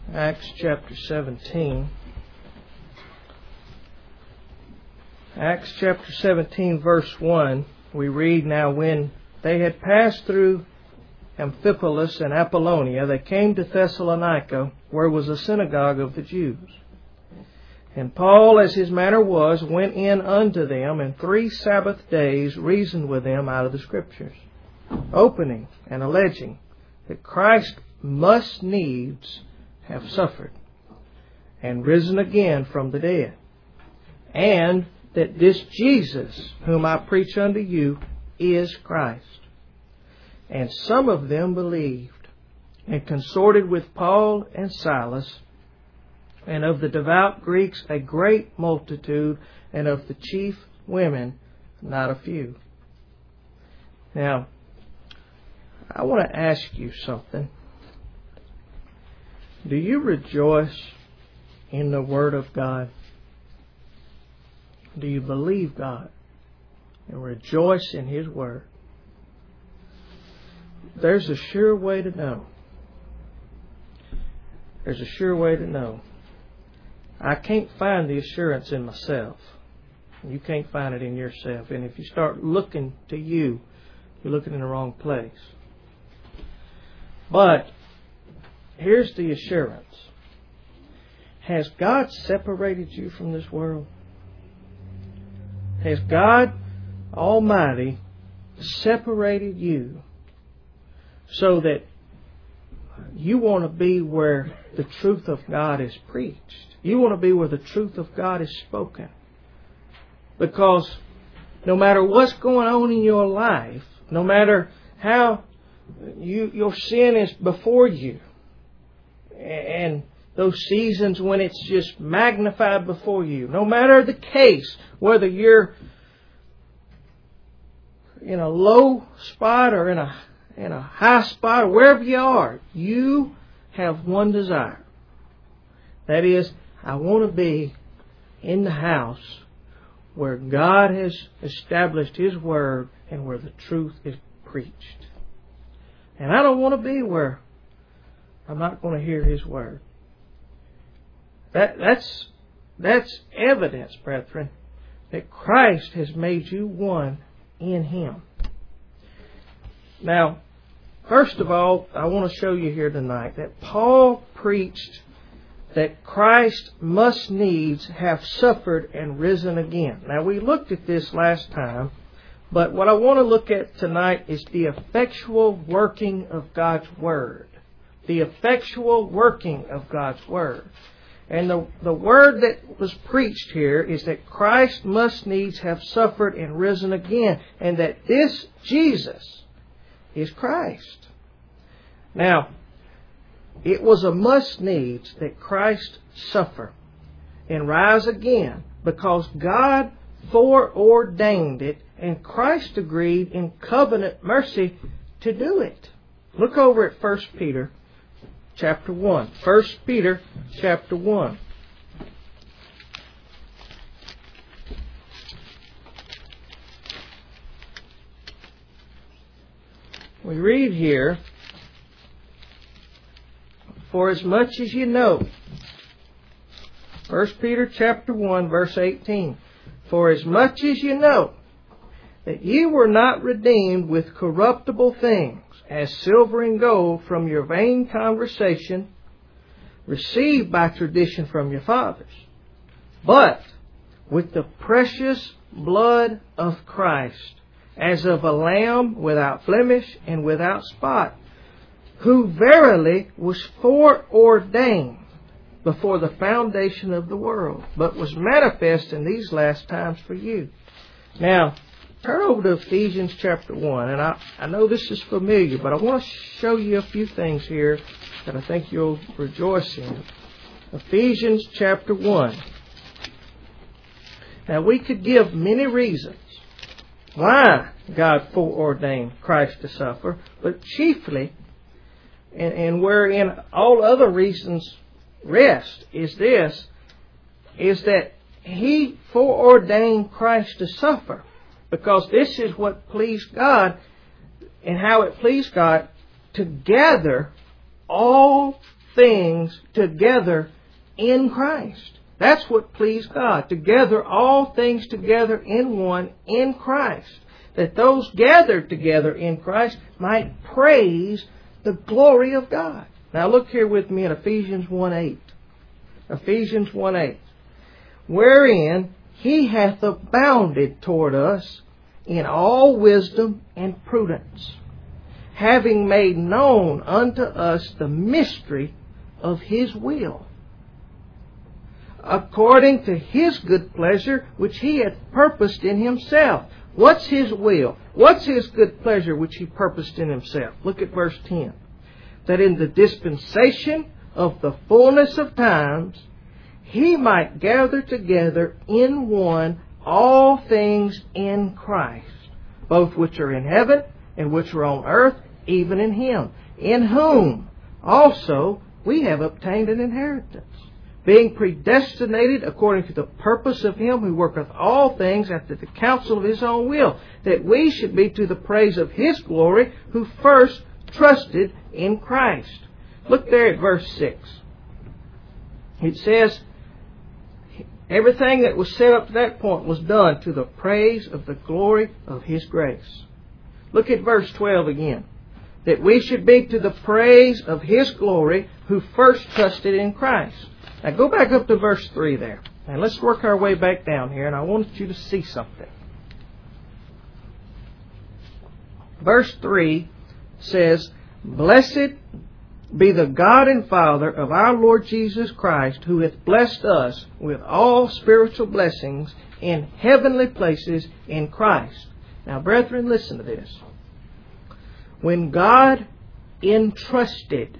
Acts chapter 17. Acts chapter 17 verse 1, we read, "Now when they had passed through Amphipolis and Apollonia, they came to Thessalonica, where was a synagogue of the Jews. And Paul, as his manner was, went in unto them, and 3 Sabbath days reasoned with them out of the Scriptures, opening and alleging that Christ must needs have suffered, and risen again from the dead, and that this Jesus, whom I preach unto you, is Christ. And some of them believed, and consorted with Paul and Silas, and of the devout Greeks a great multitude, and of the chief women not a few." Now, I want to ask you something. Do you rejoice in the Word of God? Do you believe God and rejoice in His Word? There's a sure way to know. There's a sure way to know. I can't find the assurance in myself. You can't find it in yourself. And if you start looking to you, you're looking in the wrong place. But here's the assurance. Has God separated you from this world? Has God Almighty separated you so that you want to be where the truth of God is preached? You want to be where the truth of God is spoken. Because no matter what's going on in your life, no matter how your sin is before you, and those seasons when it's just magnified before you, no matter the case, whether you're in a low spot or in a high spot, or wherever you are, you have one desire. That is, I want to be in the house where God has established His Word and where the truth is preached. And I don't want to be where I'm not going to hear His Word. That's evidence, brethren, that Christ has made you one in Him. Now, first of all, I want to show you here tonight that Paul preached that Christ must needs have suffered and risen again. Now, we looked at this last time, but what I want to look at tonight is the effectual working of God's Word. The effectual working of God's Word. And the word that was preached here is that Christ must needs have suffered and risen again, and that this Jesus is Christ. Now, it was a must needs that Christ suffer and rise again because God foreordained it and Christ agreed in covenant mercy to do it. Look over at 1 Peter chapter 1. 1 Peter chapter 1. We read here, "For as much as you know," 1 Peter chapter 1 verse 18, "For as much as you know that ye were not redeemed with corruptible things, as silver and gold from your vain conversation, received by tradition from your fathers, but with the precious blood of Christ, as of a lamb without blemish and without spot, who verily was foreordained before the foundation of the world, but was manifest in these last times for you." Now, turn over to Ephesians chapter 1. And I know this is familiar, but I want to show you a few things here that I think you'll rejoice in. Ephesians chapter 1. Now, we could give many reasons why God foreordained Christ to suffer, but chiefly, and wherein all other reasons rest, is that He foreordained Christ to suffer. Because this is what pleased God, and how it pleased God to gather all things together in Christ. That's what pleased God. Together, all things together in one in Christ. That those gathered together in Christ might praise the glory of God. Now look here with me at Ephesians 1:8. Ephesians 1:8. Wherein He hath abounded toward us in all wisdom and prudence, having made known unto us the mystery of His will, according to His good pleasure, which He hath purposed in Himself. What's His will? What's His good pleasure, which He purposed in Himself? Look at verse 10. That in the dispensation of the fullness of times, He might gather together in one all things in Christ, both which are in heaven and which are on earth, even in Him, in whom also we have obtained an inheritance, being predestinated according to the purpose of Him who worketh all things after the counsel of His own will, that we should be to the praise of His glory, who first trusted in Christ. Look there at verse 6. It says, everything that was said up to that point was done to the praise of the glory of His grace. Look at verse 12 again. That we should be to the praise of His glory, who first trusted in Christ. Now go back up to verse 3 there. And let's work our way back down here, and I want you to see something. Verse 3 says, Blessed be the God and Father of our Lord Jesus Christ, who hath blessed us with all spiritual blessings in heavenly places in Christ. Now, brethren, listen to this. When God entrusted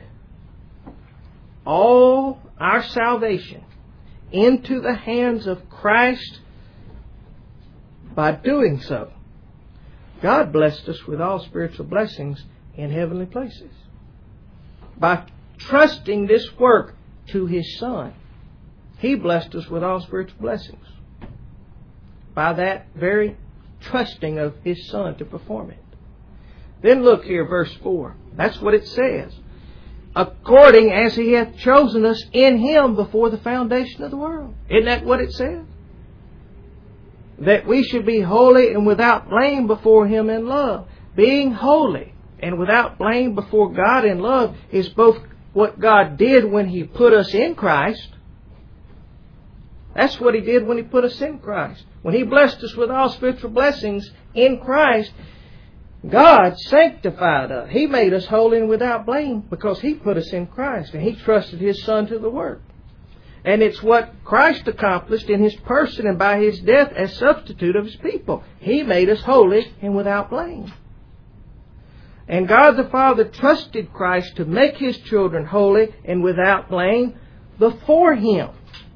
all our salvation into the hands of Christ, by doing so, God blessed us with all spiritual blessings in heavenly places. By trusting this work to His Son, He blessed us with all spiritual blessings. By that very trusting of His Son to perform it. Then look here, verse 4. That's what it says. According as He hath chosen us in Him before the foundation of the world. Isn't that what it says? That we should be holy and without blame before Him in love. Being holy and without blame before God in love is both what God did when He put us in Christ. That's what He did when He put us in Christ. When He blessed us with all spiritual blessings in Christ, God sanctified us. He made us holy and without blame because He put us in Christ and He trusted His Son to the work. And it's what Christ accomplished in His person and by His death as substitute of His people. He made us holy and without blame. And God the Father trusted Christ to make His children holy and without blame before Him.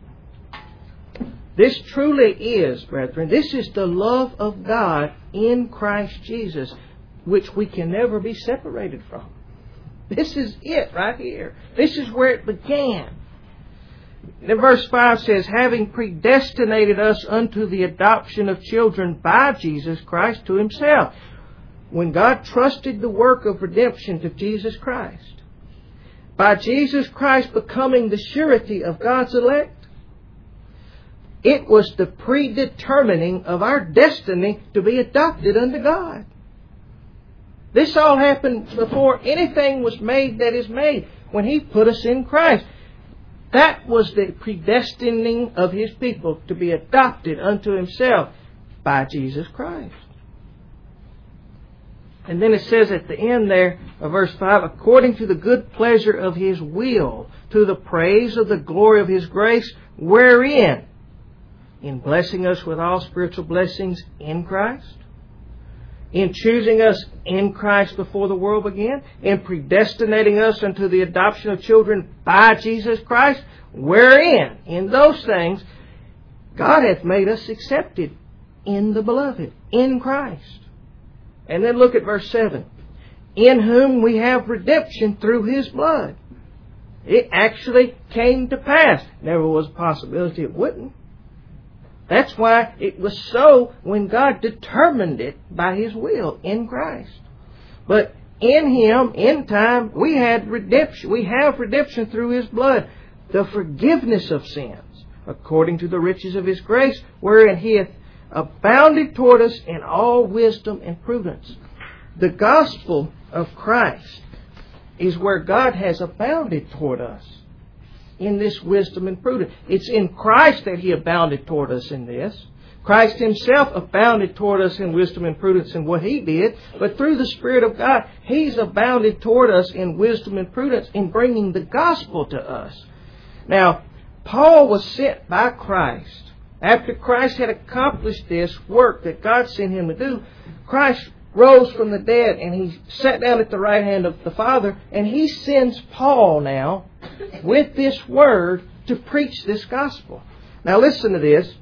This truly is, brethren, this is the love of God in Christ Jesus, which we can never be separated from. This is it right here. This is where it began. Then verse 5 says, having predestinated us unto the adoption of children by Jesus Christ to Himself. When God trusted the work of redemption to Jesus Christ, by Jesus Christ becoming the surety of God's elect, it was the predetermining of our destiny to be adopted unto God. This all happened before anything was made that is made, when He put us in Christ. That was the predestining of His people to be adopted unto Himself by Jesus Christ. And then it says at the end there of verse 5, according to the good pleasure of His will, to the praise of the glory of His grace, wherein, in blessing us with all spiritual blessings in Christ, in choosing us in Christ before the world began, in predestinating us unto the adoption of children by Jesus Christ, wherein, in those things, God hath made us accepted in the Beloved, in Christ. And then look at verse 7. In whom we have redemption through His blood. It actually came to pass. Never was a possibility it wouldn't. That's why it was so when God determined it by His will in Christ. But in Him, in time, we had redemption. We have redemption through His blood, the forgiveness of sins, according to the riches of His grace, wherein He hath abounded toward us in all wisdom and prudence. The gospel of Christ is where God has abounded toward us in this wisdom and prudence. It's in Christ that He abounded toward us in this. Christ Himself abounded toward us in wisdom and prudence in what He did, but through the Spirit of God, He's abounded toward us in wisdom and prudence in bringing the gospel to us. Now, Paul was sent by Christ. After Christ had accomplished this work that God sent him to do, Christ rose from the dead and He sat down at the right hand of the Father, and He sends Paul now with this word to preach this gospel. Now listen to this.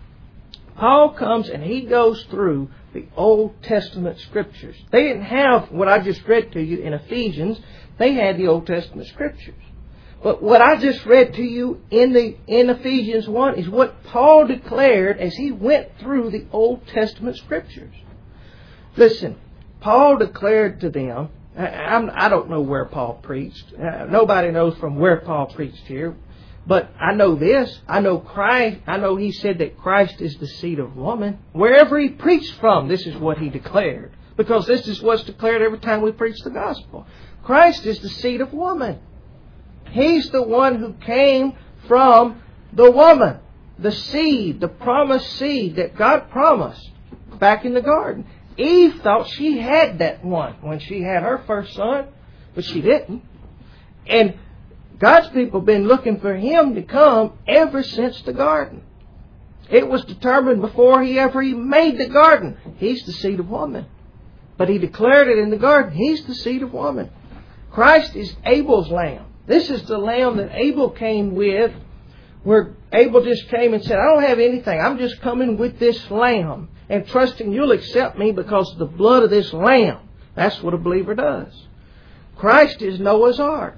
Paul comes and he goes through the Old Testament Scriptures. They didn't have what I just read to you in Ephesians. They had the Old Testament Scriptures. But what I just read to you in Ephesians 1 is what Paul declared as he went through the Old Testament Scriptures. Listen, Paul declared to them, I don't know where Paul preached. Nobody knows from where Paul preached here. But I know this. I know Christ. I know he said that Christ is the seed of woman. Wherever he preached from, this is what he declared. Because this is what's declared every time we preach the gospel. Christ is the seed of woman. He's the one who came from the woman. The seed, the promised seed that God promised back in the garden. Eve thought she had that one when she had her first son, but she didn't. And God's people have been looking for Him to come ever since the garden. It was determined before He ever made the garden. He's the seed of woman. But He declared it in the garden. He's the seed of woman. Christ is Abel's lamb. This is the lamb that Abel came with, where Abel just came and said, I don't have anything. I'm just coming with this lamb and trusting you'll accept me because of the blood of this lamb. That's what a believer does. Christ is Noah's ark.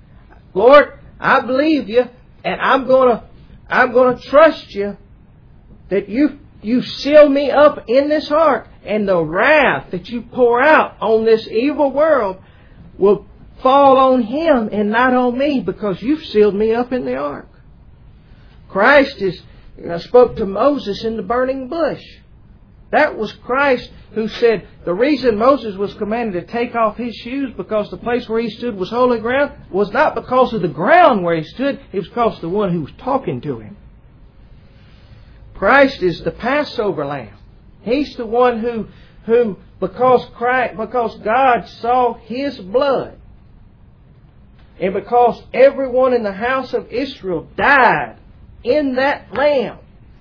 Lord, I believe you, and I'm going to trust you that you seal me up in this ark, and the wrath that you pour out on this evil world will fall on him and not on me because you've sealed me up in the ark. Christ spoke to Moses in the burning bush. That was Christ who said the reason Moses was commanded to take off his shoes because the place where he stood was holy ground was not because of the ground where he stood. It was because of the one who was talking to him. Christ is the Passover lamb. He's the one who because God saw His blood, and because everyone in the house of Israel died in that lamb,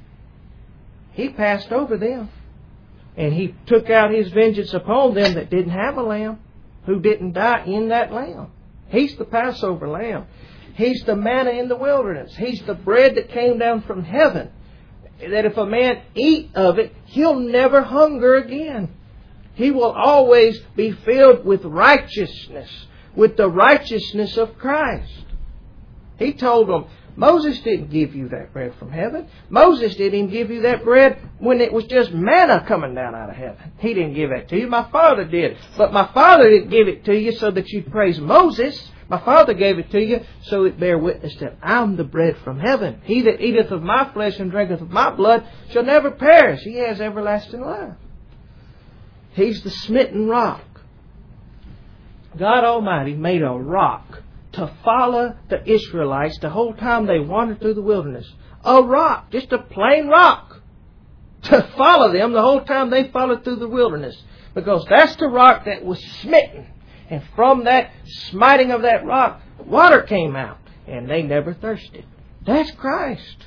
He passed over them. And He took out His vengeance upon them that didn't have a lamb, who didn't die in that lamb. He's the Passover lamb. He's the manna in the wilderness. He's the bread that came down from heaven, that if a man eat of it, he'll never hunger again. He will always be filled with righteousness, with the righteousness of Christ. He told them, Moses didn't give you that bread from heaven. Moses didn't even give you that bread when it was just manna coming down out of heaven. He didn't give that to you. My Father did. But my Father didn't give it to you so that you'd praise Moses. My Father gave it to you so it bear witness that I'm the bread from heaven. He that eateth of my flesh and drinketh of my blood shall never perish. He has everlasting life. He's the smitten rock. God Almighty made a rock to follow the Israelites the whole time they wandered through the wilderness. A rock, just a plain rock, to follow them the whole time they followed through the wilderness. Because that's the rock that was smitten. And from that smiting of that rock, water came out. And they never thirsted. That's Christ.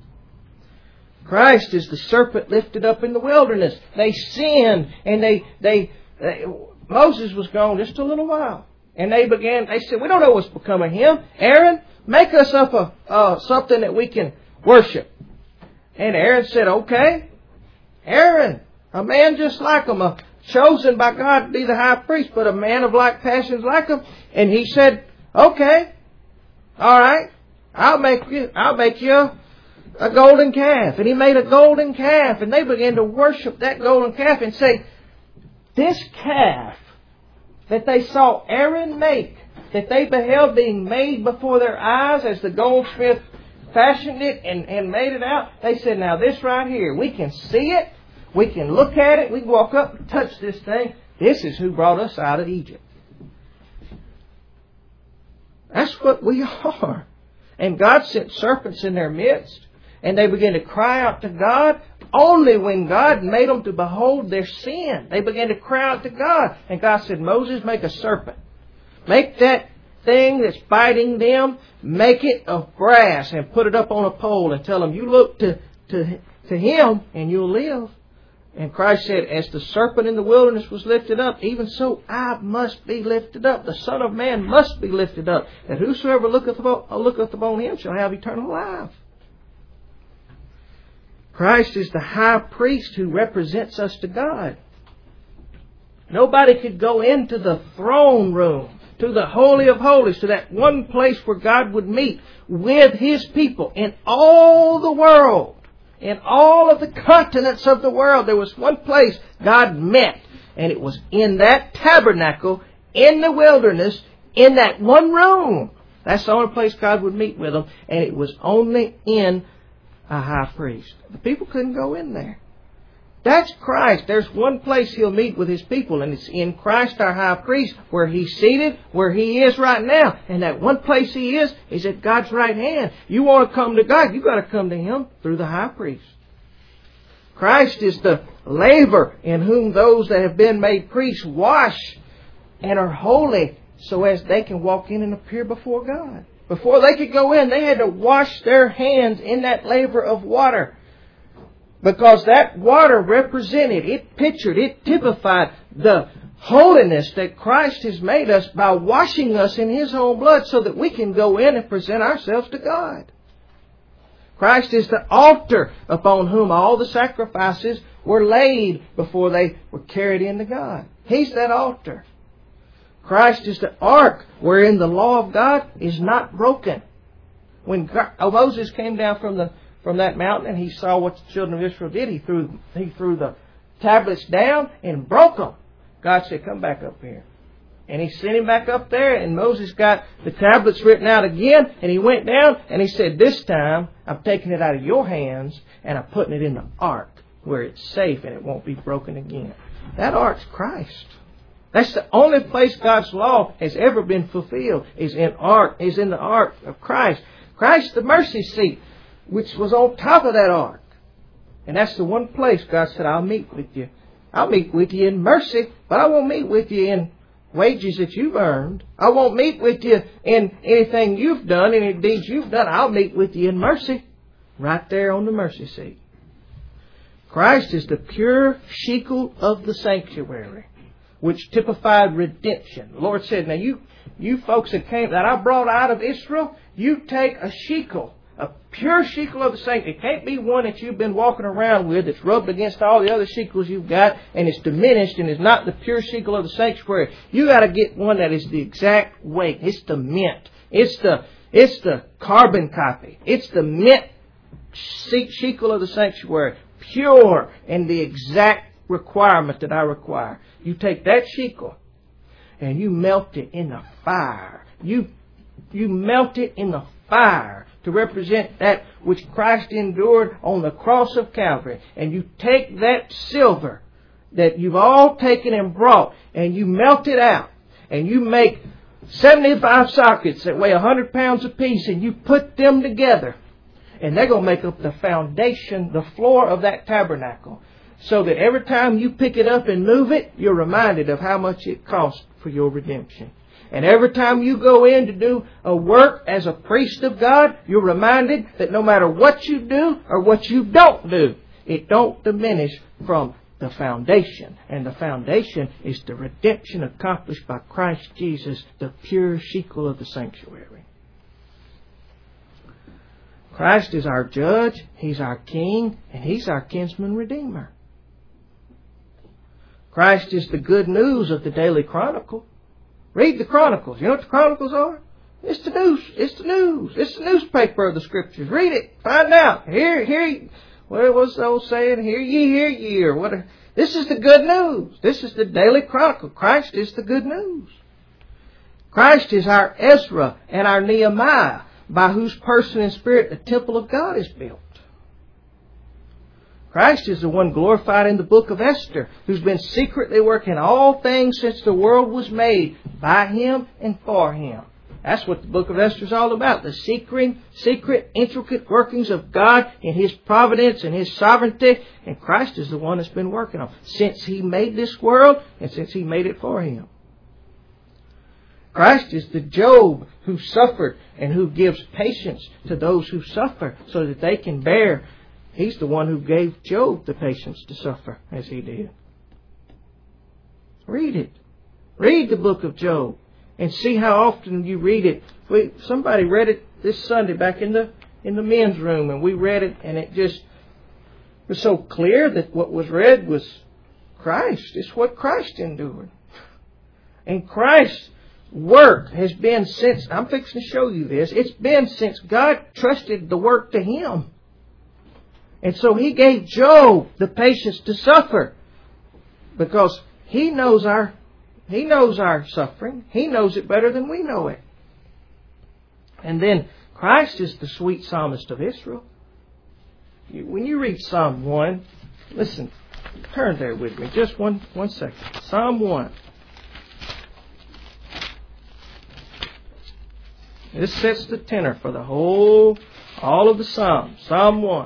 Christ is the serpent lifted up in the wilderness. They sinned, and Moses was gone just a little while. And they said, we don't know what's become of him. Aaron, make us up something that we can worship. And Aaron said, okay. Aaron, a man just like him, chosen by God to be the high priest, but a man of like passions like him. And he said, okay, all right, I'll make you a golden calf. And he made a golden calf, and they began to worship that golden calf and say, this calf that they saw Aaron make, that they beheld being made before their eyes as the goldsmith fashioned it and made it out, they said, now this right here, we can see it, we can look at it, we can walk up and touch this thing. This is who brought us out of Egypt. That's what we are. And God sent serpents in their midst, and they began to cry out to God. Only when God made them to behold their sin, they began to cry out to God. And God said, Moses, make a serpent. Make that thing that's biting them, make it of brass and put it up on a pole and tell them, you look to Him and you'll live. And Christ said, as the serpent in the wilderness was lifted up, even so I must be lifted up. The Son of Man must be lifted up. And whosoever looketh upon Him shall have eternal life. Christ is the high priest who represents us to God. Nobody could go into the throne room, to the Holy of Holies, to that one place where God would meet with His people in all the world. In all of the continents of the world, there was one place God met. And it was in that tabernacle, in the wilderness, in that one room. That's the only place God would meet with them. And it was only in a high priest. The people couldn't go in there. That's Christ. There's one place He'll meet with His people, and it's in Christ our high priest, where He's seated, where He is right now. And that one place He is at God's right hand. You want to come to God, you've got to come to Him through the high priest. Christ is the laver in whom those that have been made priests wash and are holy, so as they can walk in and appear before God. Before they could go in, they had to wash their hands in that laver of water. Because that water represented, it pictured, it typified the holiness that Christ has made us by washing us in His own blood so that we can go in and present ourselves to God. Christ is the altar upon whom all the sacrifices were laid before they were carried into God. He's that altar. Christ is the ark wherein the law of God is not broken. When Moses came down from that mountain and he saw what the children of Israel did, he threw the tablets down and broke them. God said, come back up here. And He sent him back up there, and Moses got the tablets written out again, and he went down and he said, this time I'm taking it out of your hands and I'm putting it in the ark where it's safe and it won't be broken again. That ark's Christ. That's the only place God's law has ever been fulfilled, is in the ark of Christ. Christ, the mercy seat, which was on top of that ark. And that's the one place God said, I'll meet with you. I'll meet with you in mercy, but I won't meet with you in wages that you've earned. I won't meet with you in anything you've done, any deeds you've done. I'll meet with you in mercy, right there on the mercy seat. Christ is the pure shekel of the sanctuary, which typified redemption. The Lord said, now you folks that I brought out of Israel, you take a shekel, a pure shekel of the sanctuary. It can't be one that you've been walking around with that's rubbed against all the other shekels you've got and it's diminished and is not the pure shekel of the sanctuary. You got to get one that is the exact weight. It's the mint. It's the carbon copy. It's the mint shekel of the sanctuary. Pure and the exact requirement that I require. You take that shekel and you melt it in the fire. You melt it in the fire to represent that which Christ endured on the cross of Calvary. And you take that silver that you've all taken and brought and you melt it out. And you make 75 sockets that weigh 100 pounds apiece and you put them together. And they're going to make up the foundation, the floor of that tabernacle. So that every time you pick it up and move it, you're reminded of how much it cost for your redemption. And every time you go in to do a work as a priest of God, you're reminded that no matter what you do or what you don't do, it don't diminish from the foundation. And the foundation is the redemption accomplished by Christ Jesus, the pure shekel of the sanctuary. Christ is our judge, He's our king, and He's our kinsman redeemer. Christ is the good news of the Daily Chronicle. Read the Chronicles. You know what the Chronicles are? It's the news. It's the news. It's the newspaper of the Scriptures. Read it. Find out. Here. What was the old saying? Hear ye, or this is the good news. This is the Daily Chronicle. Christ is the good news. Christ is our Ezra and our Nehemiah, by whose person and spirit the temple of God is built. Christ is the one glorified in the book of Esther, who's been secretly working all things since the world was made, by Him and for Him. That's what the book of Esther is all about. The secret, intricate workings of God in His providence and His sovereignty. And Christ is the one that's been working on since He made this world and since He made it for Him. Christ is the Job who suffered and who gives patience to those who suffer so that they can bear. He's the one who gave Job the patience to suffer as he did. Read it. Read the book of Job. And see how often you read it. Somebody read it this Sunday back in the men's room, and we read it, and it just was so clear that what was read was Christ. It's what Christ endured. And Christ's work has been since, I'm fixing to show you this, it's been since God trusted the work to Him. And so He gave Job the patience to suffer because He knows our suffering. He knows it better than we know it. And then Christ is the sweet psalmist of Israel. When you read Psalm 1, listen, turn there with me. Just one second. Psalm 1. This sets the tenor for all of the Psalms. Psalm 1.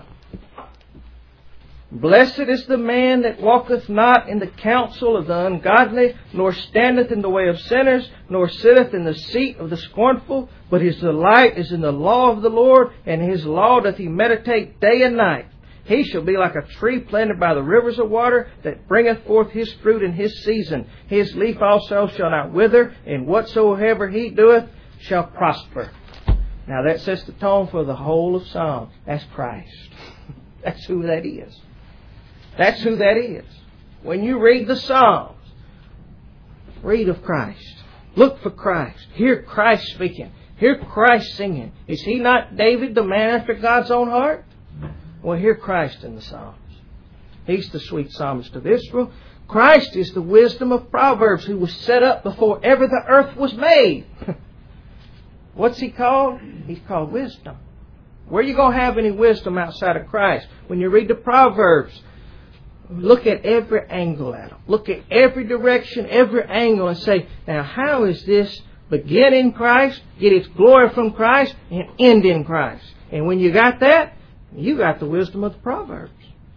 Blessed is the man that walketh not in the counsel of the ungodly, nor standeth in the way of sinners, nor sitteth in the seat of the scornful, but his delight is in the law of the Lord, and his law doth he meditate day and night. He shall be like a tree planted by the rivers of water, that bringeth forth his fruit in his season. His leaf also shall not wither, and whatsoever he doeth shall prosper. Now that sets the tone for the whole of Psalms. That's Christ. That's who that is. That's who that is. When you read the Psalms, read of Christ. Look for Christ. Hear Christ speaking. Hear Christ singing. Is he not David, the man after God's own heart? Well, hear Christ in the Psalms. He's the sweet psalmist of Israel. Christ is the wisdom of Proverbs, who was set up before ever the earth was made. What's He called? He's called wisdom. Where are you going to have any wisdom outside of Christ? When you read the Proverbs, look at every angle at them. Look at every direction, every angle, and say, now how is this begin in Christ, get its glory from Christ, and end in Christ? And when you got that, you got the wisdom of the Proverbs.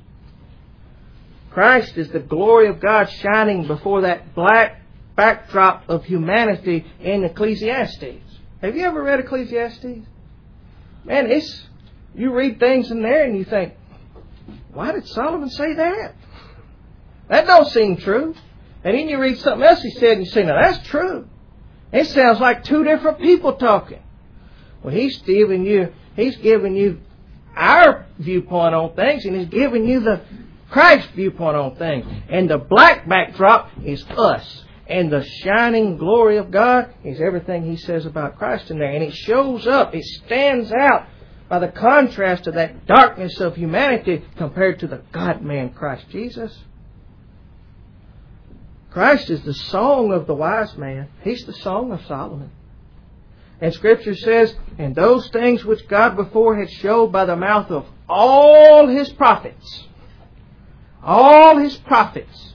Christ is the glory of God shining before that black backdrop of humanity in Ecclesiastes. Have you ever read Ecclesiastes? Man, you read things in there and you think, why did Solomon say that? That don't seem true. And then you read something else he said and you say, now that's true. It sounds like two different people talking. Well, he's giving you our viewpoint on things, and He's giving you the Christ viewpoint on things. And the black backdrop is us. And the shining glory of God is everything He says about Christ in there. And it shows up, it stands out by the contrast of that darkness of humanity compared to the God-man Christ Jesus. Christ is the song of the wise man. He's the song of Solomon. And Scripture says, and those things which God before had showed by the mouth of all His prophets. All His prophets.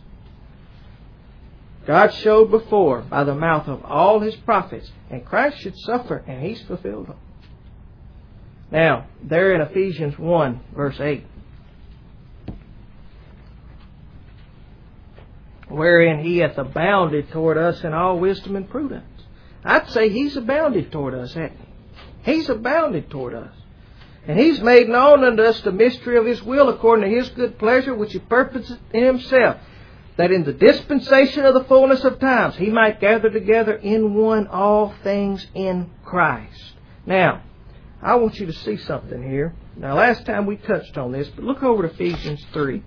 God showed before by the mouth of all His prophets. And Christ should suffer, and He's fulfilled them. Now, there in Ephesians 1, verse 8. Wherein He hath abounded toward us in all wisdom and prudence. I'd say He's abounded toward us, hasn't He? He's abounded toward us. And He's made known unto us the mystery of His will according to His good pleasure, which He purposed in Himself, that in the dispensation of the fullness of times He might gather together in one all things in Christ. Now, I want you to see something here. Now, last time we touched on this, but look over to Ephesians 3.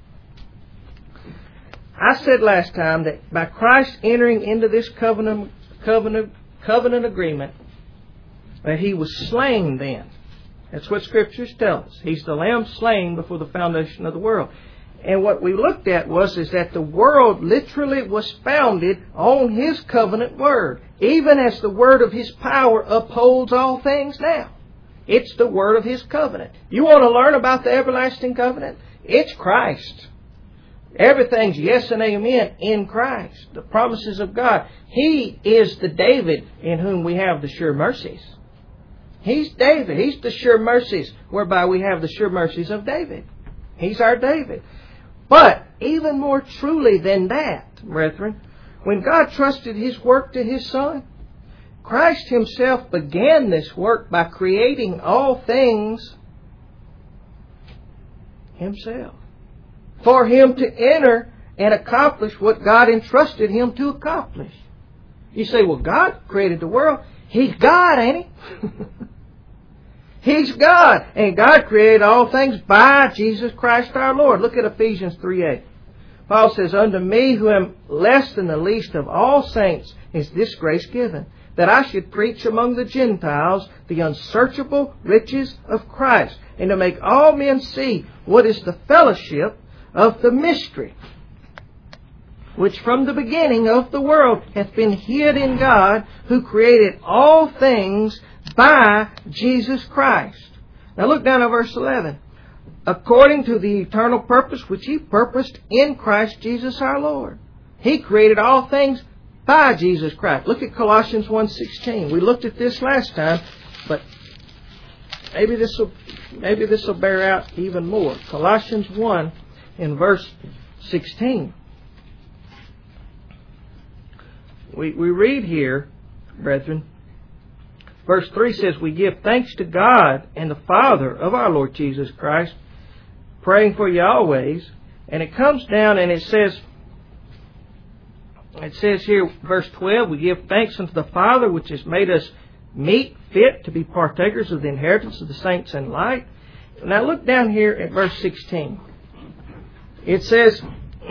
I said last time that by Christ entering into this covenant agreement, that He was slain then. That's what Scriptures tell us. He's the Lamb slain before the foundation of the world. And what we looked at is that the world literally was founded on His covenant word, even as the word of His power upholds all things now. It's the word of His covenant. You want to learn about the everlasting covenant? It's Christ. Everything's yes and amen in Christ. The promises of God. He is the David in whom we have the sure mercies. He's David. He's the sure mercies whereby we have the sure mercies of David. He's our David. But even more truly than that, brethren, when God trusted His work to His Son, Christ Himself began this work by creating all things Himself, for Him to enter and accomplish what God entrusted Him to accomplish. You say, well, God created the world. He's God, ain't He? He's God. And God created all things by Jesus Christ our Lord. Look at Ephesians 3:8. Paul says, unto me who am less than the least of all saints is this grace given, that I should preach among the Gentiles the unsearchable riches of Christ, and to make all men see what is the fellowship of the mystery, which from the beginning of the world hath been hid in God, who created all things by Jesus Christ. Now look down at verse 11. According to the eternal purpose which He purposed in Christ Jesus our Lord. He created all things by Jesus Christ. Look at Colossians 1:16. We looked at this last time, but maybe this will bear out even more. Colossians 1 in verse 16. We read here, brethren, verse 3 says, we give thanks to God and the Father of our Lord Jesus Christ, praying for you always. And it comes down and it says here, verse 12, we give thanks unto the Father which has made us meet, fit to be partakers of the inheritance of the saints in light. Now look down here at verse 16. It says,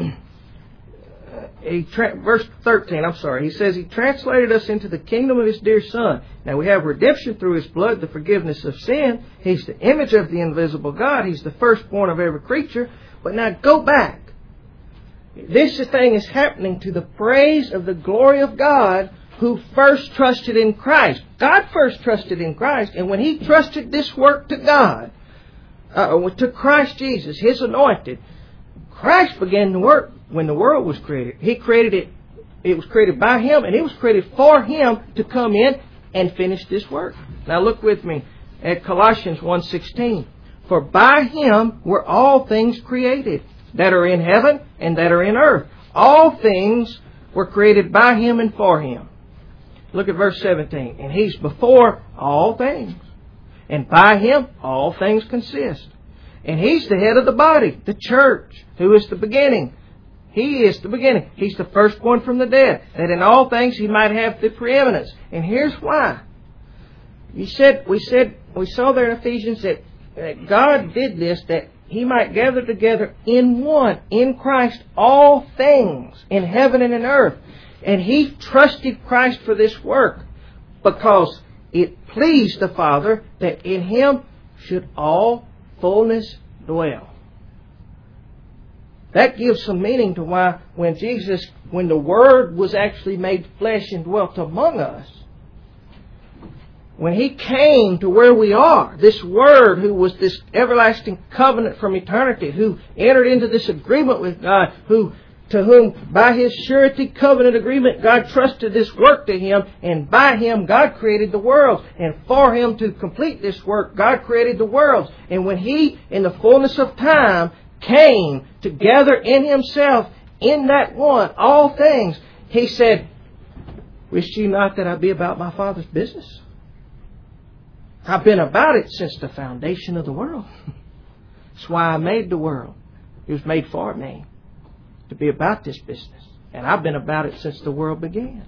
verse 13, He says, He translated us into the kingdom of His dear Son. Now we have redemption through His blood, the forgiveness of sin. He's the image of the invisible God. He's the firstborn of every creature. But now go back. This thing is happening to the praise of the glory of God, who first trusted in Christ. God first trusted in Christ, and when He trusted this work to God, to Christ Jesus, His anointed, Christ began to work when the world was created. He created it. It was created by Him, and it was created for Him to come in and finish this work. Now look with me at Colossians 1:16. For by Him were all things created, that are in heaven and that are in earth. All things were created by Him and for Him. Look at verse 17. And He's before all things, and by Him all things consist. And He's the head of the body, the church, who is the beginning. He is the beginning. He's the firstborn from the dead, that in all things He might have the preeminence. And here's why. We saw there in Ephesians that God did this, that He might gather together in one, in Christ, all things in heaven and in earth. And He trusted Christ for this work because it pleased the Father that in Him should all fullness dwell. That gives some meaning to why when the Word was actually made flesh and dwelt among us, when He came to where we are, this Word who was this everlasting covenant from eternity, who entered into this agreement with God, to whom by His surety covenant agreement God trusted this work to Him, and by Him God created the world, and for Him to complete this work God created the world. And when He, in the fullness of time, came together in Himself, in that one, all things, He said, wish ye not that I be about my Father's business? I've been about it since the foundation of the world. That's why I made the world. It was made for me to be about this business. And I've been about it since the world began.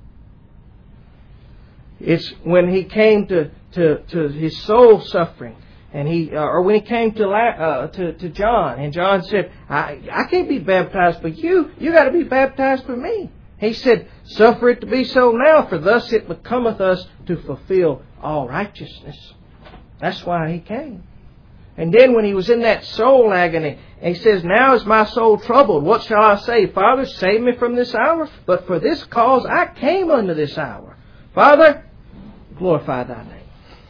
It's when He came to His soul suffering, and when He came to John, and John said, I can't be baptized for you. You got to be baptized for me. He said, suffer it to be so now, for thus it becometh us to fulfill all righteousness. That's why He came. And then when He was in that soul agony, He says, now is my soul troubled. What shall I say? Father, save me from this hour. But for this cause I came unto this hour. Father, glorify Thy name.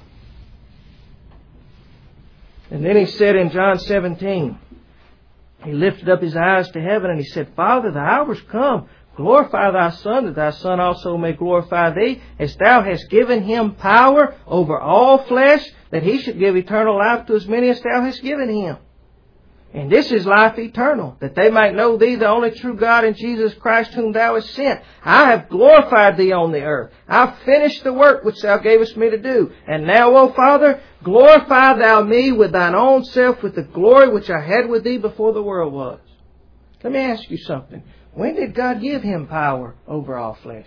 And then He said in John 17, He lifted up His eyes to heaven and He said, Father, the hour's come. Glorify Thy Son, that Thy Son also may glorify Thee, as Thou hast given Him power over all flesh, that He should give eternal life to as many as Thou hast given Him. And this is life eternal, that they might know Thee, the only true God, and Jesus Christ, whom Thou hast sent. I have glorified Thee on the earth. I have finished the work which Thou gavest me to do. And now, O Father, glorify Thou me with Thine own self, with the glory which I had with Thee before the world was. Let me ask you something. When did God give Him power over all flesh?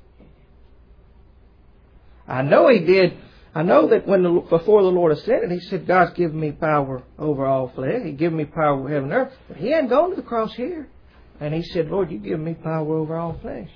I know He did. I know that before the Lord ascended, He said, God's given me power over all flesh. He's given me power over heaven and earth. But He hadn't gone to the cross here. And He said, Lord, you give me power over all flesh.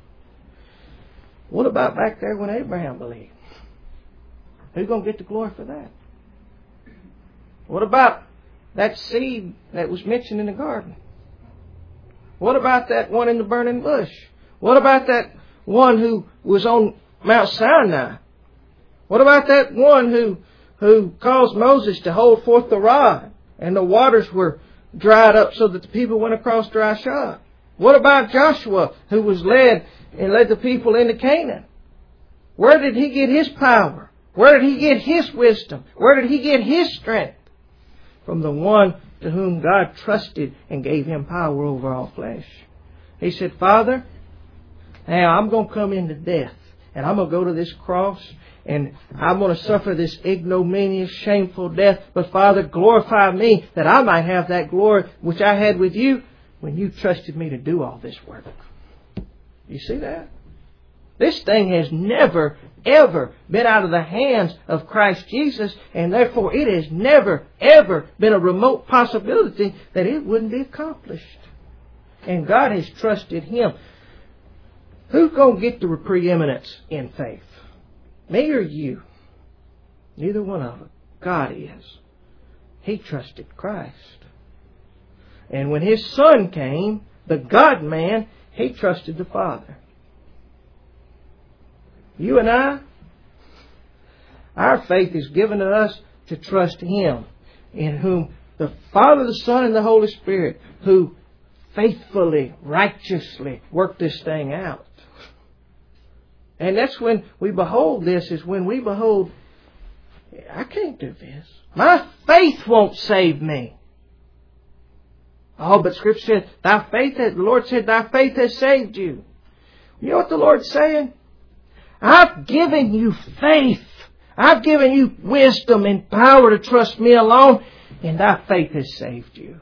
What about back there when Abraham believed? Who's going to get the glory for that? What about that seed that was mentioned in the garden? What about that one in the burning bush? What about that one who was on Mount Sinai? What about that one who caused Moses to hold forth the rod and the waters were dried up so that the people went across dry shod? What about Joshua who was led the people into Canaan? Where did he get his power? Where did he get his wisdom? Where did he get his strength? From the one to whom God trusted and gave him power over all flesh. He said, Father, now I'm going to come into death and I'm going to go to this cross and I'm going to suffer this ignominious, shameful death. But Father, glorify me that I might have that glory which I had with you when you trusted me to do all this work. You see that? This thing has never, ever been out of the hands of Christ Jesus, and therefore it has never, ever been a remote possibility that it wouldn't be accomplished. And God has trusted Him. Who's going to get the preeminence in faith? Me or you? Neither one of them. God is. He trusted Christ. And when His Son came, the God-man, He trusted the Father. You and I, our faith is given to us to trust Him, in whom the Father, the Son, and the Holy Spirit, who faithfully, righteously work this thing out. And that's when we behold this, is when we behold, I can't do this. My faith won't save me. Oh, but Scripture said, the Lord said, thy faith has saved you. You know what the Lord's saying? I've given you faith. I've given you wisdom and power to trust me alone, and thy faith has saved you.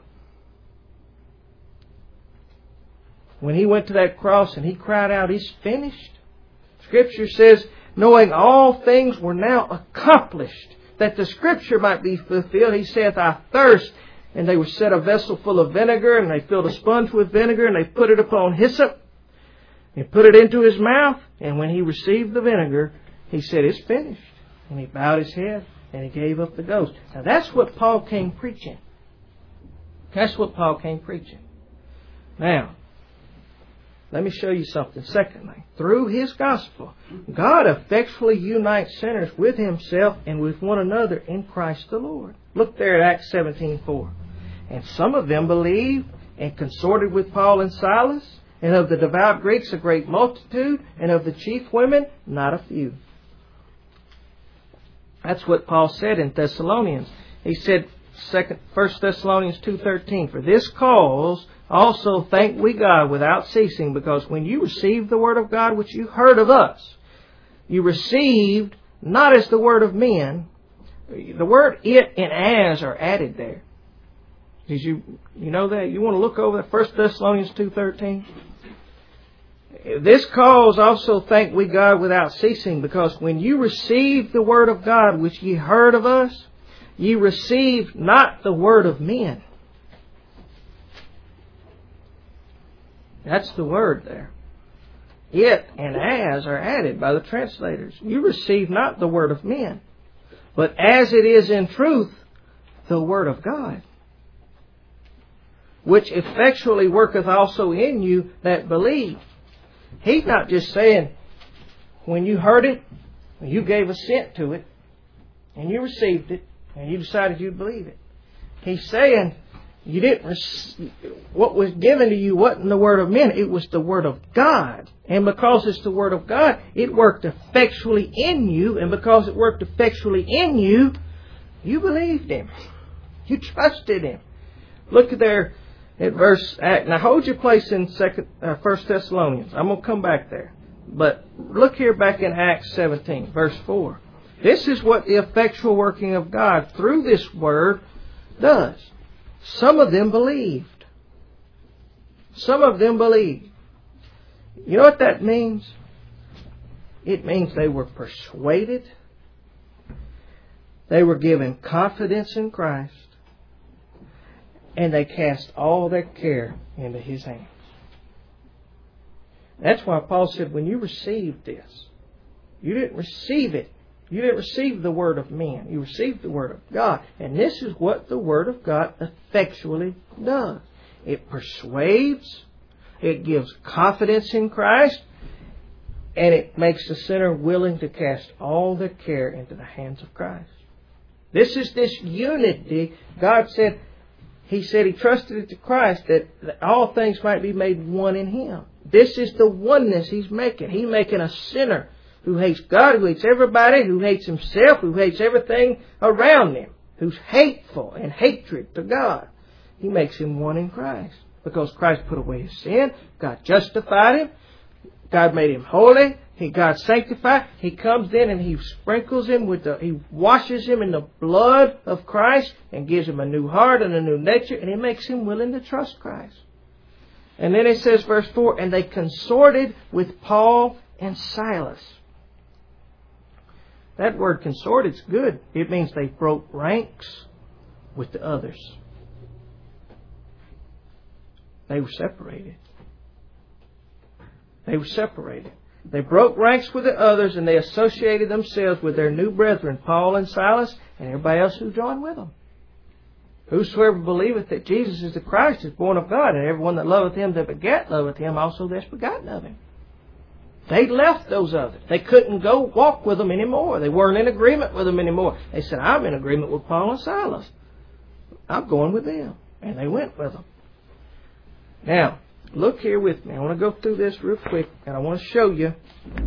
When He went to that cross and He cried out, it's finished. Scripture says, knowing all things were now accomplished, that the Scripture might be fulfilled, He saith, I thirst. And they were set a vessel full of vinegar, and they filled a sponge with vinegar, and they put it upon hyssop. He put it into His mouth, and when He received the vinegar, He said, it's finished. And He bowed His head, and He gave up the ghost. Now that's what Paul came preaching. That's what Paul came preaching. Now, let me show you something. Secondly, through His gospel, God effectually unites sinners with Himself and with one another in Christ the Lord. Look there at Acts 17:4. And some of them believed and consorted with Paul and Silas, and of the devout Greeks a great multitude, and of the chief women not a few. That's what Paul said in Thessalonians. He said, 1 Thessalonians 2:13, for this cause also thank we God without ceasing, because when you received the word of God which you heard of us, you received not as the word of men. The word it and as are added there. Did you know that? You want to look over that 1 Thessalonians 2:13? This cause also thank we God without ceasing, because when you received the word of God which ye heard of us, ye received not the word of men. That's the word there. It and as are added by the translators. You received not the word of men, but as it is in truth the Word of God, which effectually worketh also in you that believe. He's not just saying, when you heard it, you gave assent to it, and you received it, and you decided you'd believe it. He's saying, you didn't. What was given to you wasn't the word of men, it was the Word of God. And because it's the Word of God, it worked effectually in you, and because it worked effectually in you, you believed Him. You trusted Him. Look there at verse. Now hold your place in 1 Thessalonians. I'm going to come back there. But look here back in Acts 17, verse 4. This is what the effectual working of God through this Word does. Some of them believed. Some of them believed. You know what that means? It means they were persuaded. They were given confidence in Christ. And they cast all their care into His hands. That's why Paul said, when you received this, you didn't receive it. You didn't receive the word of men. You received the Word of God. And this is what the Word of God effectually does. It persuades. It gives confidence in Christ. And it makes the sinner willing to cast all their care into the hands of Christ. This is this unity. God said, He said He trusted it to Christ that all things might be made one in Him. This is the oneness He's making. He's making a sinner who hates God, who hates everybody, who hates himself, who hates everything around him, who's hateful and hatred to God. He makes him one in Christ. Because Christ put away his sin. God justified him. God made him holy. God sanctified. He comes in and He sprinkles him He washes him in the blood of Christ and gives him a new heart and a new nature, and He makes him willing to trust Christ. And then it says, verse 4, and they consorted with Paul and Silas. That word consorted is good. It means they broke ranks with the others. They were separated. They were separated. They broke ranks with the others, and they associated themselves with their new brethren, Paul and Silas, and everybody else who joined with them. Whosoever believeth that Jesus is the Christ is born of God, and everyone that loveth Him that begat loveth Him also that's begotten of Him. They left those others. They couldn't go walk with them anymore. They weren't in agreement with them anymore. They said, I'm in agreement with Paul and Silas. I'm going with them. And they went with them. Now, look here with me. I want to go through this real quick, and I want to show you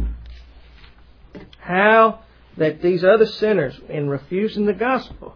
how that these other sinners, in refusing the gospel,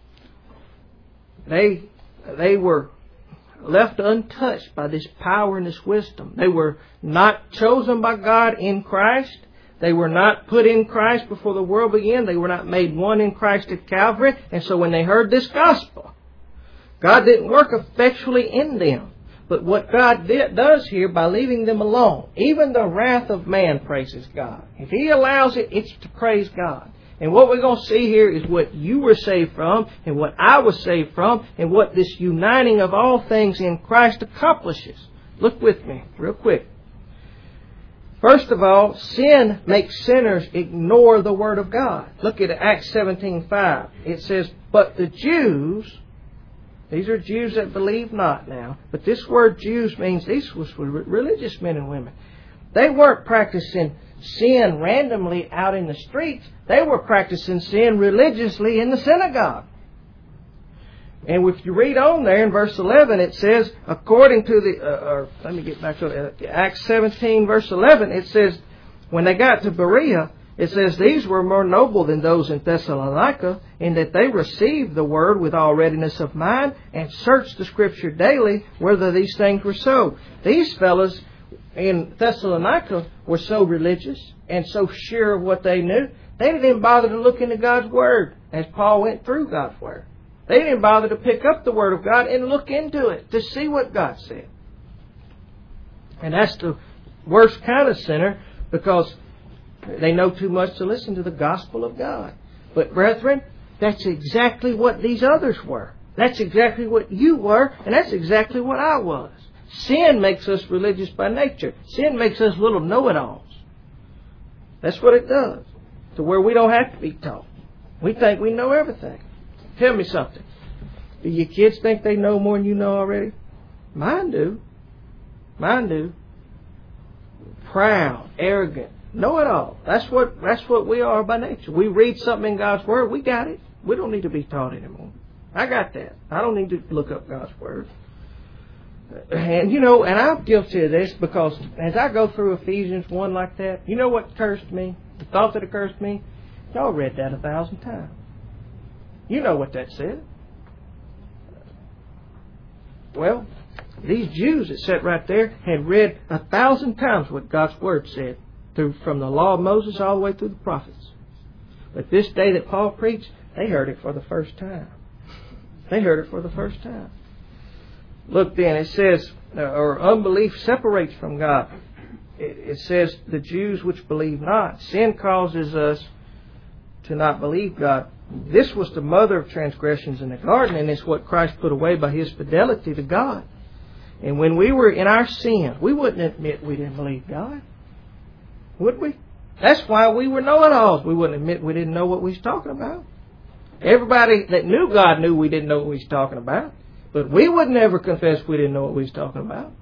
they were left untouched by this power and this wisdom. They were not chosen by God in Christ. They were not put in Christ before the world began. They were not made one in Christ at Calvary. And so when they heard this gospel, God didn't work effectually in them. But what God does here by leaving them alone, even the wrath of man praises God. If He allows it, it's to praise God. And what we're going to see here is what you were saved from, and what I was saved from, and what this uniting of all things in Christ accomplishes. Look with me real quick. First of all, sin makes sinners ignore the Word of God. Look at Acts 17:5. It says, but the Jews, these are Jews that believe not now, but this word Jews means these were religious men and women. They weren't practicing sin randomly out in the streets. They were practicing sin religiously in the synagogue. And if you read on there in verse 11, it says, according to let me get back to Acts 17, verse 11, it says, when they got to Berea, it says, these were more noble than those in Thessalonica, in that they received the word with all readiness of mind, and searched the Scripture daily whether these things were so. These fellows in Thessalonica were so religious and so sure of what they knew, they didn't even bother to look into God's Word as Paul went through God's Word. They didn't bother to pick up the Word of God and look into it to see what God said. And that's the worst kind of sinner, because they know too much to listen to the gospel of God. But brethren, that's exactly what these others were. That's exactly what you were, and that's exactly what I was. Sin makes us religious by nature. Sin makes us little know-it-alls. That's what it does. To where we don't have to be taught. We think we know everything. Tell me something. Do your kids think they know more than you know already? Mine do. Mine do. Proud, arrogant, know it all. That's what we are by nature. We read something in God's Word, we got it. We don't need to be taught anymore. I got that. I don't need to look up God's Word. And and I'm guilty of this because as I go through Ephesians 1 like that, you know what cursed me? The thought that occurs to me? Y'all read that 1,000 times. You know what that said. Well, these Jews that sat right there had read 1,000 times what God's Word said, from the law of Moses all the way through the prophets. But this day that Paul preached, they heard it for the first time. They heard it for the first time. Look then, it says, or unbelief separates from God. It says, the Jews which believe not. Sin causes us to not believe God. This was the mother of transgressions in the garden, and it's what Christ put away by His fidelity to God. And when we were in our sin, we wouldn't admit we didn't believe God. Would we? That's why we were know-it-alls. We wouldn't admit we didn't know what we was talking about. Everybody that knew God knew we didn't know what we was talking about. But we would never confess we didn't know what we was talking about.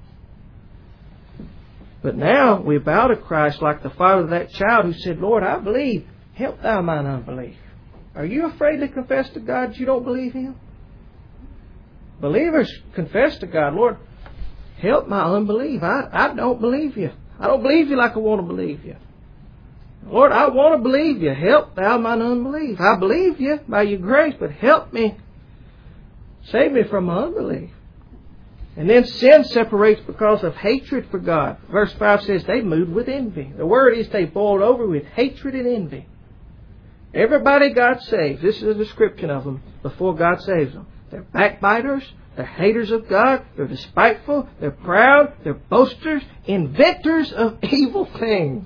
But now we bow to Christ like the father of that child who said, Lord, I believe. Help thou mine unbelief. Are you afraid to confess to God that you don't believe Him? Believers confess to God, Lord, help my unbelief. I don't believe you. I don't believe you like I want to believe you. Lord, I want to believe you. Help thou mine unbelief. I believe you by your grace, but help me. Save me from my unbelief. And then sin separates because of hatred for God. Verse 5 says they moved with envy. The word is they boiled over with hatred and envy. Everybody God saves, this is a description of them before God saves them. They're backbiters. They're haters of God. They're despiteful. They're proud. They're boasters. Inventors of evil things.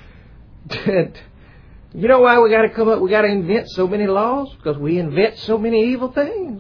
You know why we got to invent so many laws? Because we invent so many evil things.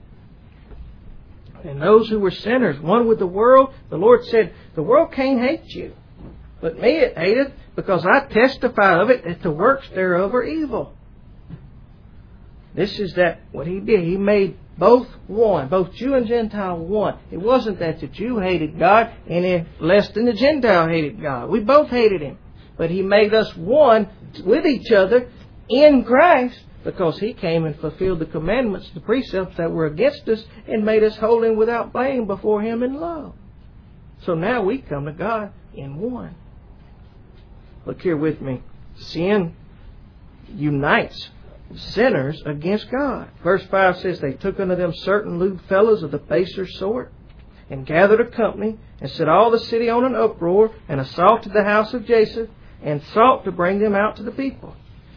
And those who were sinners, one with the world, the Lord said, the world can't hate you. But me it hateth, because I testify of it that the works thereof are evil. This is what He did. He made both one, both Jew and Gentile one. It wasn't that the Jew hated God any less than the Gentile hated God. We both hated Him. But He made us one with each other in Christ because He came and fulfilled the commandments, the precepts that were against us, and made us holy and without blame before Him in love. So now we come to God in one. Look here with me. Sin unites sinners against God. Verse 5 says, they took unto them certain lewd fellows of the baser sort, and gathered a company, and set all the city on an uproar, and assaulted the house of Jason, and sought to bring them out to the people.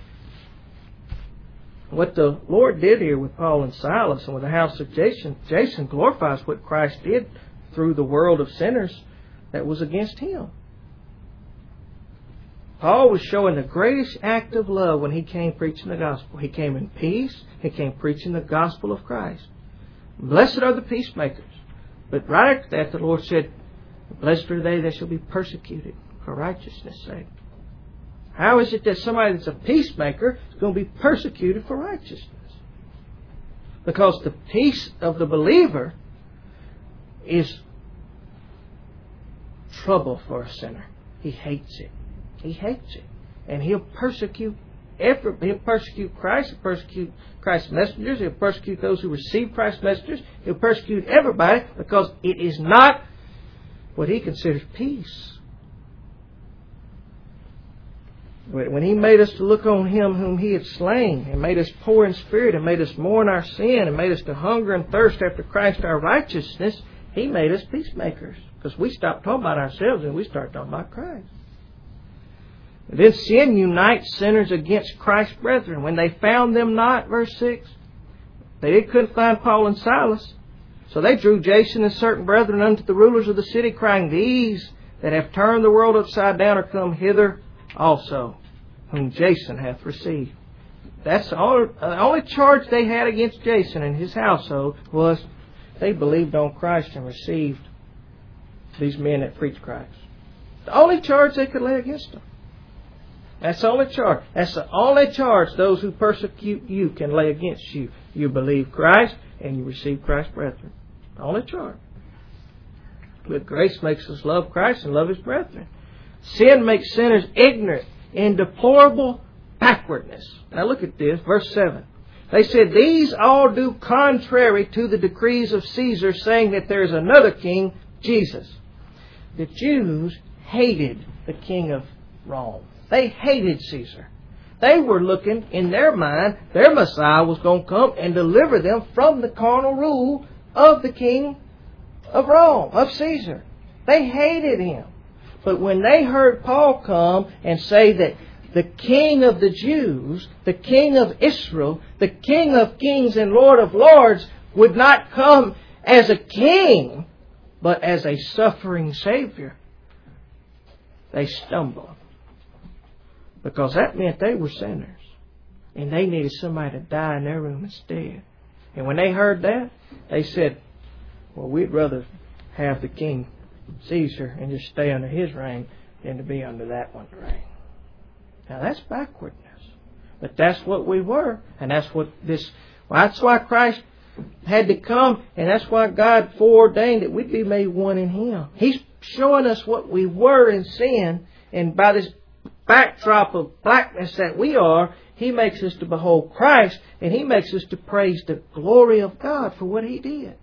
What the Lord did here with Paul and Silas and with the house of Jason glorifies what Christ did through the world of sinners that was against Him. Paul was showing the greatest act of love when he came preaching the gospel. He came in peace. He came preaching the gospel of Christ. Blessed are the peacemakers. But right after that, the Lord said, blessed are they that shall be persecuted for righteousness' sake. How is it that somebody that's a peacemaker is going to be persecuted for righteousness? Because the peace of the believer is trouble for a sinner. He hates it. He hates it. And he'll persecute Christ. He'll persecute Christ's messengers. He'll persecute those who receive Christ's messengers. He'll persecute everybody because it is not what he considers peace. When He made us to look on Him whom He had slain, and made us poor in spirit, and made us mourn our sin, and made us to hunger and thirst after Christ our righteousness, He made us peacemakers. Because we stopped talking about ourselves and we started talking about Christ. And then sin unites sinners against Christ's brethren. When they found them not, verse 6, they couldn't find Paul and Silas. So they drew Jason and certain brethren unto the rulers of the city, crying, these that have turned the world upside down are come hither also, whom Jason hath received. That's the only charge they had against Jason and his household was they believed on Christ and received these men that preached Christ. The only charge they could lay against them. That's the only charge. That's the only charge those who persecute you can lay against you. You believe Christ and you receive Christ's brethren. The only charge. But grace makes us love Christ and love His brethren. Sin makes sinners ignorant in deplorable backwardness. Now look at this, verse 7. They said, these all do contrary to the decrees of Caesar, saying that there is another king, Jesus. The Jews hated the king of Rome. They hated Caesar. They were looking, in their mind, their Messiah was going to come and deliver them from the carnal rule of the king of Rome, of Caesar. They hated him. But when they heard Paul come and say that the King of the Jews, the King of Israel, the King of kings and Lord of lords would not come as a king, but as a suffering Savior, they stumbled. Because that meant they were sinners. And they needed somebody to die in their room instead. And when they heard that, they said, well, we'd rather have the King Caesar and just stay under his reign than to be under that one's reign. Now that's backwardness. But that's what we were. And that's what that's why Christ had to come. And that's why God foreordained that we'd be made one in Him. He's showing us what we were in sin. And by this backdrop of blackness that we are, He makes us to behold Christ. And He makes us to praise the glory of God for what He did.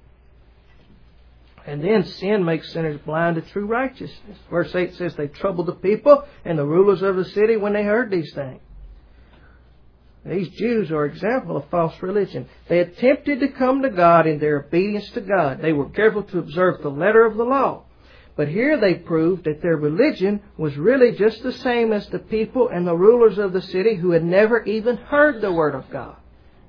And then sin makes sinners blind to true righteousness. Verse 8 says, they troubled the people and the rulers of the city when they heard these things. These Jews are an example of false religion. They attempted to come to God in their obedience to God. They were careful to observe the letter of the law. But here they proved that their religion was really just the same as the people and the rulers of the city who had never even heard the Word of God.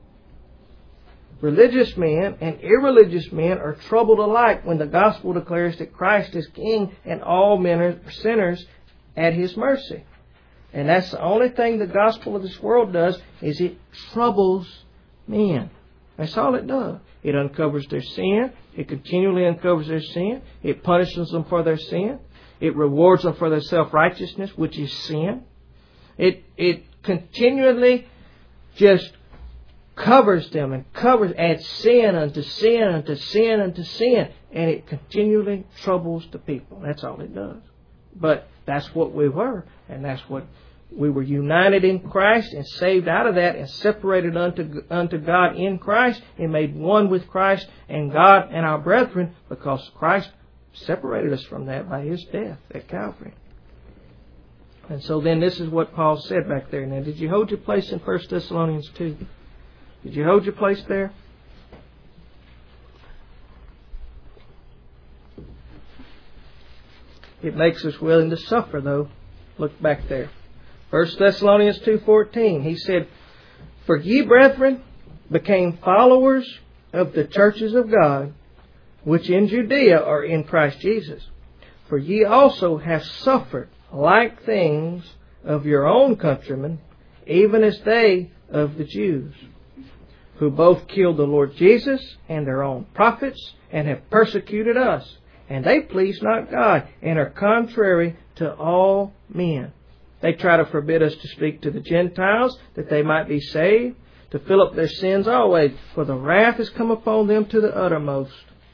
Religious men and irreligious men are troubled alike when the gospel declares that Christ is King and all men are sinners at His mercy. And that's the only thing the gospel of this world does, is it troubles men. That's all it does. It uncovers their sin. It continually uncovers their sin. It punishes them for their sin. It rewards them for their self-righteousness, which is sin. It continually just covers them and adds sin unto sin unto sin unto sin. And it continually troubles the people. That's all it does. But that's what we were. And that's what we were, united in Christ and saved out of that and separated unto God in Christ and made one with Christ and God and our brethren, because Christ separated us from that by His death at Calvary. And so then this is what Paul said back there. Now, did you hold your place in 1 Thessalonians 2? Did you hold your place there? It makes us willing to suffer, though. Look back there. 1 Thessalonians 2:14. He said, for ye, brethren, became followers of the churches of God, which in Judea are in Christ Jesus. For ye also have suffered like things of your own countrymen, even as they of the Jews, who both killed the Lord Jesus and their own prophets, and have persecuted us. And they please not God, and are contrary to all men. They try to forbid us to speak to the Gentiles, that they might be saved, to fill up their sins always, for the wrath has come upon them to the uttermost.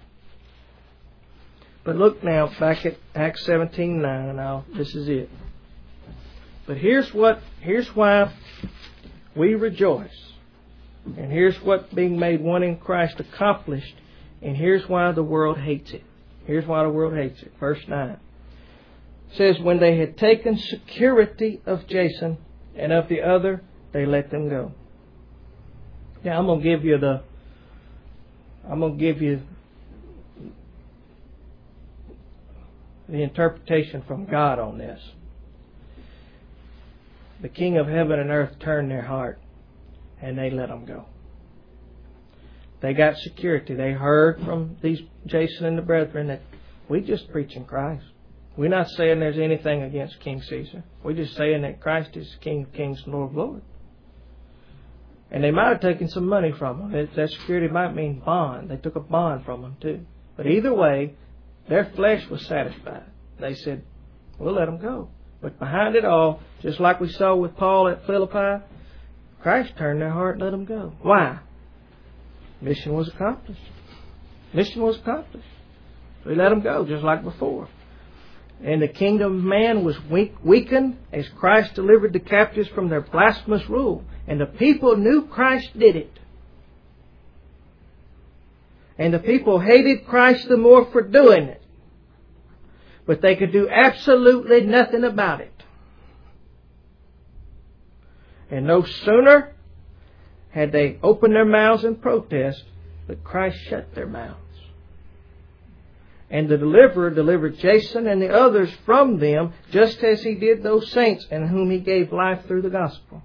But look now back at Acts 17:9, and this is it. But here's why we rejoice. And here's what being made one in Christ accomplished. And here's why the world hates it. Here's why the world hates it. Verse 9. It says, when they had taken security of Jason and of the other, they let them go. Now I'm going to give you the interpretation from God on this. The King of heaven and earth turned their heart, and they let them go. They got security. They heard from these Jason and the brethren that we just preaching Christ. We're not saying there's anything against King Caesar. We're just saying that Christ is King of kings and Lord of lords. And they might have taken some money from them. That security might mean bond. They took a bond from them too. But either way, their flesh was satisfied. They said, we'll let them go. But behind it all, just like we saw with Paul at Philippi, Christ turned their heart and let them go. Why? Mission was accomplished. Mission was accomplished. So He let them go, just like before. And the kingdom of man was weakened as Christ delivered the captives from their blasphemous rule. And the people knew Christ did it. And the people hated Christ the more for doing it. But they could do absolutely nothing about it. And no sooner had they opened their mouths in protest, but Christ shut their mouths. And the deliverer delivered Jason and the others from them, just as He did those saints in whom He gave life through the gospel.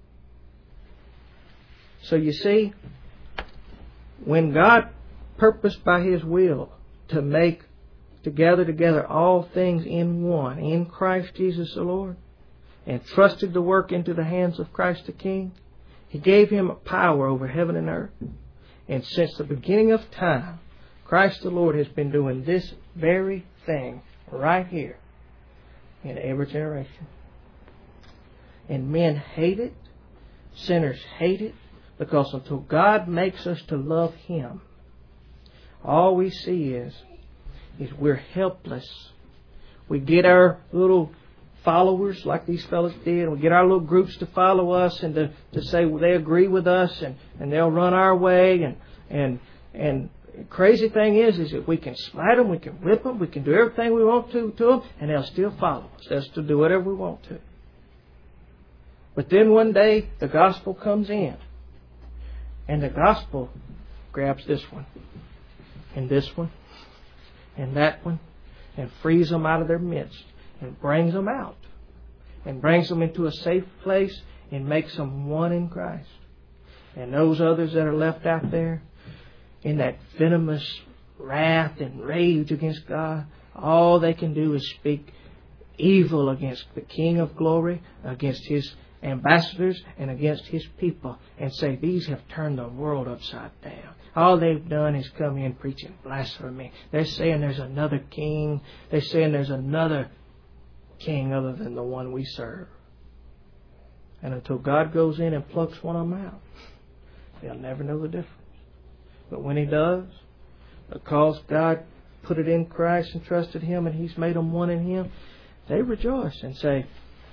So you see, when God purposed by His will to gather together all things in one, in Christ Jesus the Lord, and trusted the work into the hands of Christ the King, He gave Him power over heaven and earth. And since the beginning of time, Christ the Lord has been doing this very thing right here in every generation. And men hate it. Sinners hate it. Because until God makes us to love Him, all we see is we're helpless. We get our little followers like these fellows did. We get our little groups to follow us and to say they agree with us and they'll run our way. And the crazy thing is that we can smite them, we can whip them, we can do everything we want to them, and they'll still follow us. They'll still do whatever we want to. But then one day the gospel comes in. And the gospel grabs this one, and this one, and that one, and frees them out of their midst, and brings them out, and brings them into a safe place, and makes them one in Christ. And those others that are left out there, in that venomous wrath and rage against God, all they can do is speak evil against the King of glory, against His ambassadors, and against His people, and say these have turned the world upside down. All they've done is come in preaching blasphemy. They're saying there's another king. They're saying there's another king other than the one we serve. And until God goes in and plucks one of them out, they'll never know the difference. But when He does, because God put it in Christ and trusted Him, and He's made them one in Him, they rejoice and say,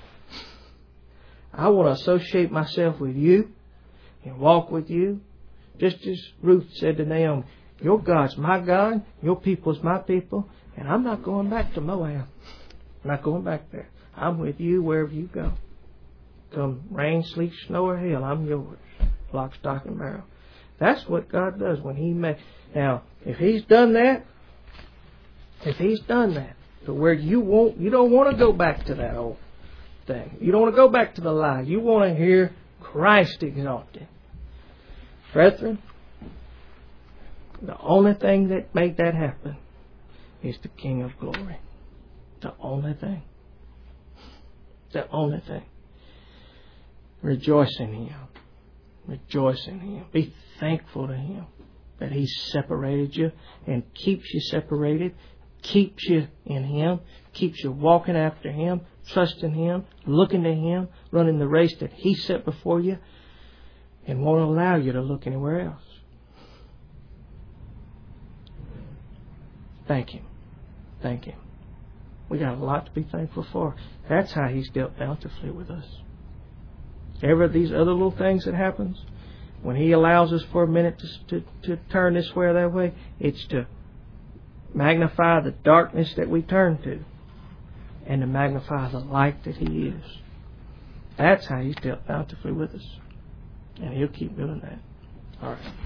I want to associate myself with You and walk with You. Just as Ruth said to Naomi, your God's my God, your people's my people, and I'm not going back to Moab. I'm not going back there. I'm with You wherever You go. Come rain, sleet, snow, or hail, I'm Yours. Lock, stock, and barrel. That's what God does when He makes. Now, if He's done that, to where you don't want to go back to that old thing. You don't want to go back to the lie. You want to hear Christ exalted. Brethren, the only thing that made that happen is the King of glory. The only thing. The only thing. Rejoice in Him. Rejoice in Him. Be thankful to Him that He separated you and keeps you separated, keeps you in Him, keeps you walking after Him, trusting Him, looking to Him, running the race that He set before you, and won't allow you to look anywhere else. Thank Him. Thank Him. We got a lot to be thankful for. That's how He's dealt bountifully with us. Ever these other little things that happens, when He allows us for a minute to turn this way or that way, it's to magnify the darkness that we turn to and to magnify the light that He is. That's how He's dealt bountifully with us. And He'll keep doing that. All right.